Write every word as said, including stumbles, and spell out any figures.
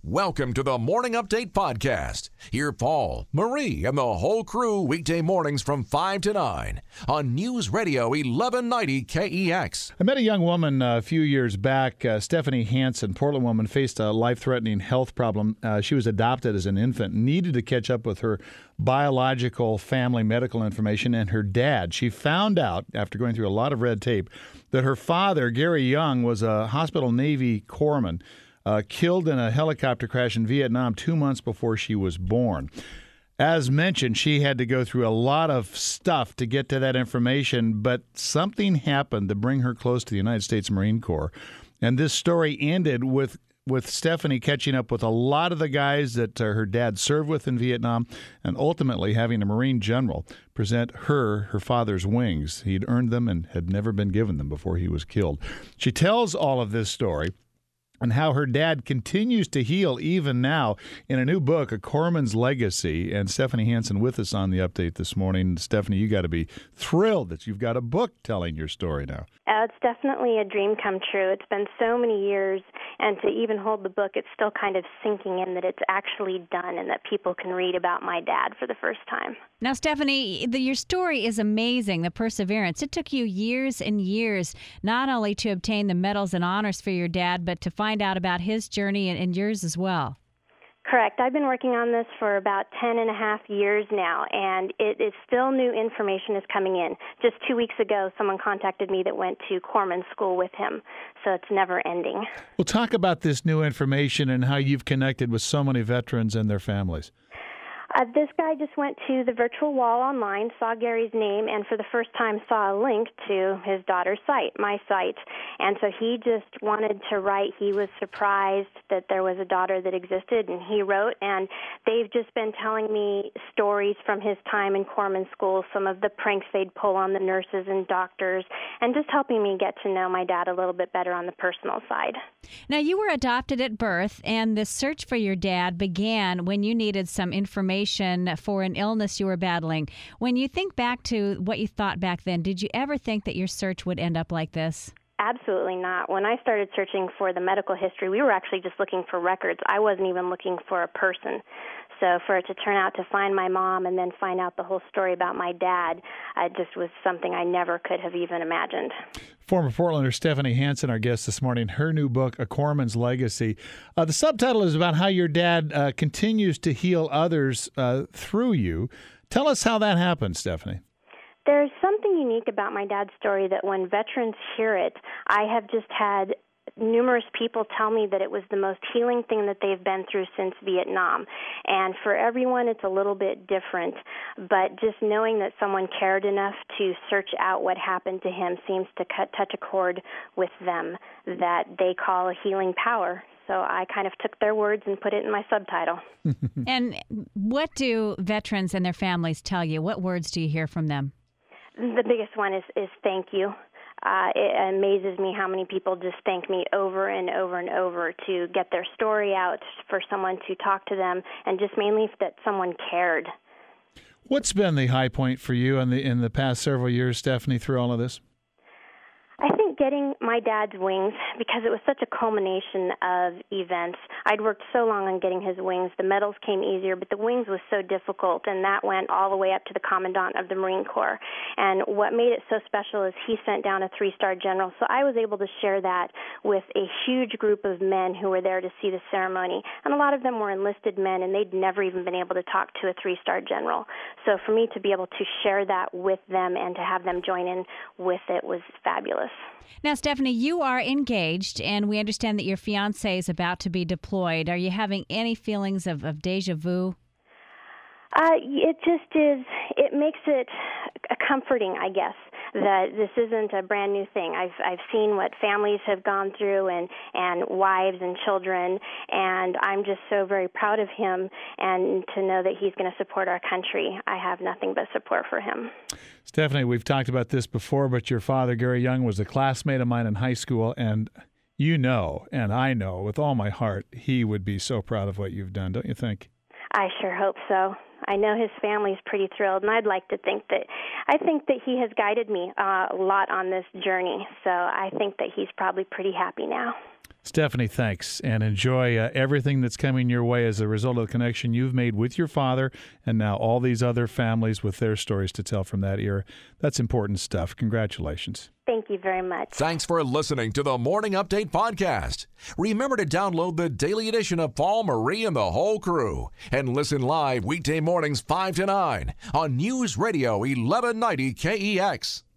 Welcome to the Morning Update Podcast. Hear Paul, Marie, and the whole crew weekday mornings from five to nine on News Radio eleven ninety K E X. I met a young woman uh, a few years back, uh, Stephanie Hansen, Portland woman, faced a life-threatening health problem. Uh, she was adopted as an infant, needed to catch up with her biological family medical information and her dad. She found out, after going through a lot of red tape, that her father, Gary Young, was a hospital Navy corpsman, Uh, killed in a helicopter crash in Vietnam two months before she was born. As mentioned, she had to go through a lot of stuff to get to that information, but something happened to bring her close to the United States Marine Corps. And this story ended with with Stephanie catching up with a lot of the guys that uh, her dad served with in Vietnam, and ultimately having a Marine general present her her father's wings. He'd earned them and had never been given them before he was killed. She tells all of this story and how her dad continues to heal even now in a new book, A Corpsman's Legacy. And Stephanie Hansen with us on the update this morning. Stephanie, you got to be thrilled that you've got a book telling your story now. Uh, it's definitely a dream come true. It's been so many years, and to even hold the book, it's still kind of sinking in that it's actually done and that people can read about my dad for the first time. Now, Stephanie, the, your story is amazing, the perseverance. It took you years and years not only to obtain the medals and honors for your dad, but to find out about his journey and, and yours as well. Correct. I've been working on this for about ten and a half years now, and it is still new information is coming in. Just two weeks ago, someone contacted me that went to corpsman school with him, so it's never ending. Well, talk about this new information and how you've connected with so many veterans and their families. Uh, this guy just went to the virtual wall online, saw Gary's name, and for the first time saw a link to his daughter's site, my site. And so he just wanted to write. He was surprised that there was a daughter that existed, and he wrote. And they've just been telling me stories from his time in corpsman school, some of the pranks they'd pull on the nurses and doctors, and just helping me get to know my dad a little bit better on the personal side. Now, you were adopted at birth, and the search for your dad began when you needed some information for an illness you were battling. When you think back to what you thought back then, did you ever think that your search would end up like this? Absolutely not. When I started searching for the medical history, we were actually just looking for records. I wasn't even looking for a person. So for it to turn out to find my mom and then find out the whole story about my dad, uh, just was something I never could have even imagined. Former Portlander Stephanie Hansen, our guest this morning, her new book, A Corpsman's Legacy. Uh, the subtitle is about how your dad uh, continues to heal others uh, through you. Tell us how that happened, Stephanie. There's something unique about my dad's story that when veterans hear it, I have just had numerous people tell me that it was the most healing thing that they've been through since Vietnam. And for everyone, it's a little bit different. But just knowing that someone cared enough to search out what happened to him seems to cut, touch a chord with them that they call a healing power. So I kind of took their words and put it in my subtitle. And what do veterans and their families tell you? What words do you hear from them? The biggest one is, is thank you. Uh, it amazes me how many people just thank me over and over and over to get their story out, for someone to talk to them, and just mainly that someone cared. What's been the high point for you in the in the past several years, Stephanie, through all of this? I think getting my dad's wings, because it was such a culmination of events. I'd worked so long on getting his wings. The medals came easier, but the wings was so difficult, and that went all the way up to the Commandant of the Marine Corps. And what made it so special is he sent down a three-star general, so I was able to share that with a huge group of men who were there to see the ceremony. And a lot of them were enlisted men, and they'd never even been able to talk to a three-star general. So for me to be able to share that with them and to have them join in with it was fabulous. Now, Stephanie, you are engaged, and we understand that your fiancé is about to be deployed. Are you having any feelings of, of deja vu? Uh, it just is, it makes it comforting, I guess, that this isn't a brand new thing. I've I've seen what families have gone through and, and wives and children, and I'm just so very proud of him, and to know that he's going to support our country. I have nothing but support for him. Stephanie, we've talked about this before, but your father, Gary Young, was a classmate of mine in high school, and you know, and I know with all my heart, he would be so proud of what you've done, don't you think? I sure hope so. I know his family's pretty thrilled, and I'd like to think that I think that he has guided me uh, a lot on this journey. So I think that he's probably pretty happy now. Stephanie, thanks, and enjoy uh, everything that's coming your way as a result of the connection you've made with your father and now all these other families with their stories to tell from that era. That's important stuff. Congratulations. Thank you very much. Thanks for listening to the Morning Update Podcast. Remember to download the daily edition of Paul, Marie, and the whole crew and listen live weekday mornings five to nine on News Radio eleven ninety K E X.